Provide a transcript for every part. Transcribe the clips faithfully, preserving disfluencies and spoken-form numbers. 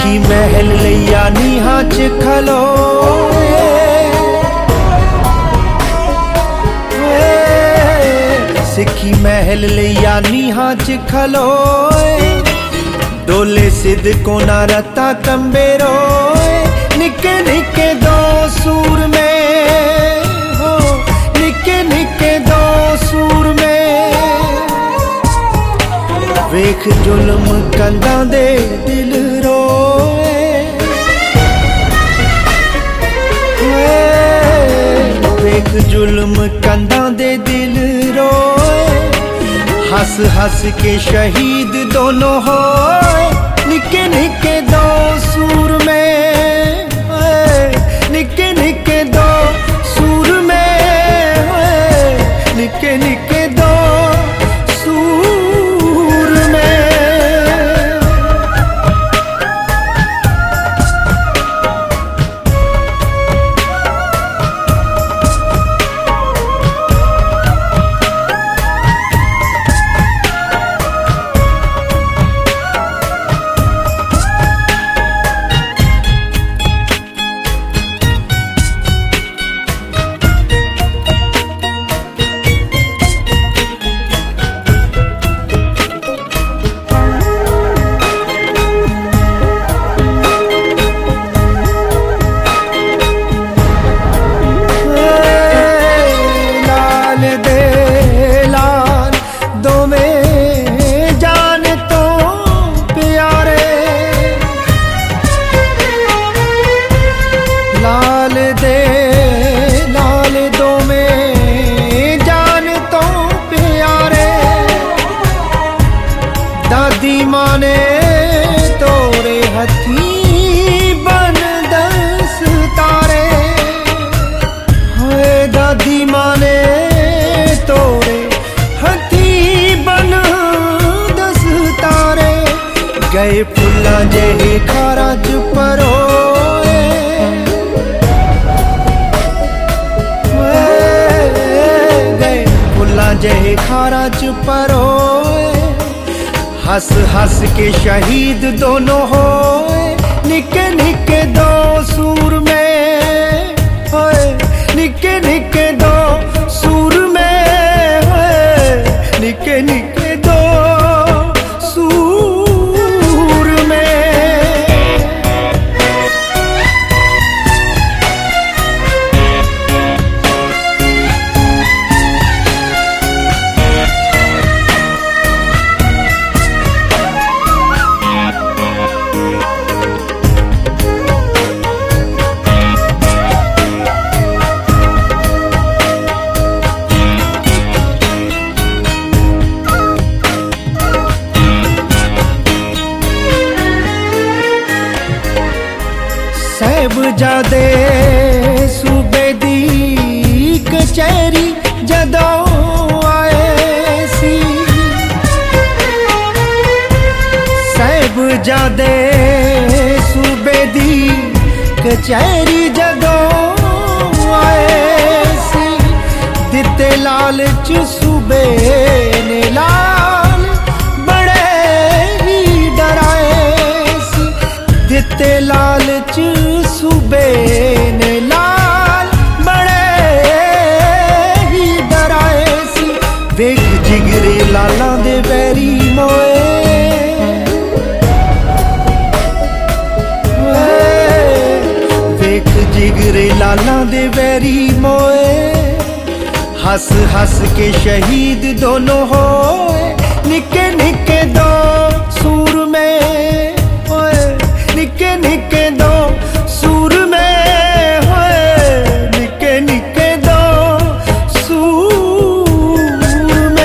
सिक्की महल लिया नीहां च खलोए, सिक्की महल लिया नीहां च खलोए, डोले सिद्ध कोना रता कंबे रोए, निके निके दो सूर में हो, निके निके दो सूर में, वेख जुल्म कंधा दे दिल रोए, वेख जुल्म कंधा दे दिल रोए, हस हस के शहीद दोनों होए, निके निके दो सूर में, निके निके दो सूर में, निके निके दो सूर में। दादी माँ ने तोरे हथी बन दस तारे, हाय दादी माँ ने तोरे हथी बन दस तारे, गए फुल्ला जेहे खारा च परोए, गए फुल्ला जेहे खारा च परोए, हस हस के शहीद दोनों होए, निके निके दो सूर में, होए निके निके दो सूर में, होए निके निके दो सूर में। साहिबजादे सूबे दी कचहरी जदों आए सी, साहिबजादे सूबे दी कचहरी जदों आए सी, दिते लालच सूबे ने लाल बड़े ही डराए सी, दिते लालच सूबे ने लाल बड़े ही डराए सी, वेख जिगरे लाला दे बैरी मोए, वेख जिगरे लाला दे बैरी मोए, हस हस के शहीद दोनों होए, निके निके दो सूर में, होए निके निके दो सूर में, होए निके निके दो सूर में।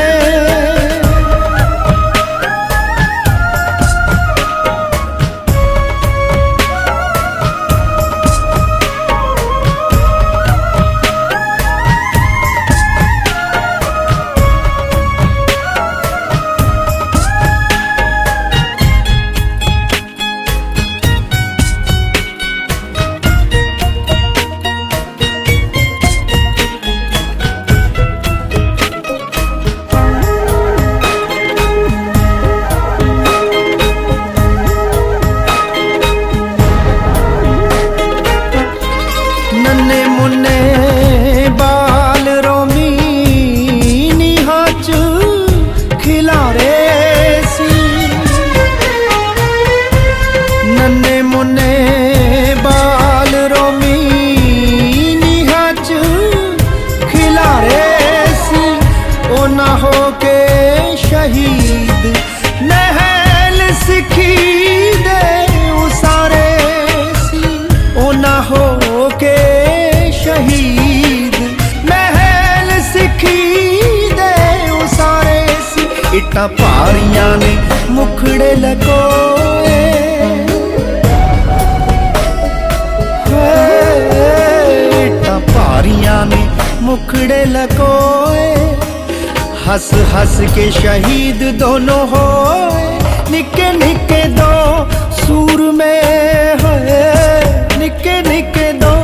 इट्टां भारियां ने मुखड़े लकोए, इट्टां भारियां ने मुखड़े लकोए। हस हस के शहीद दोनों होए, निके निके दो सूर में होए, निके निके दो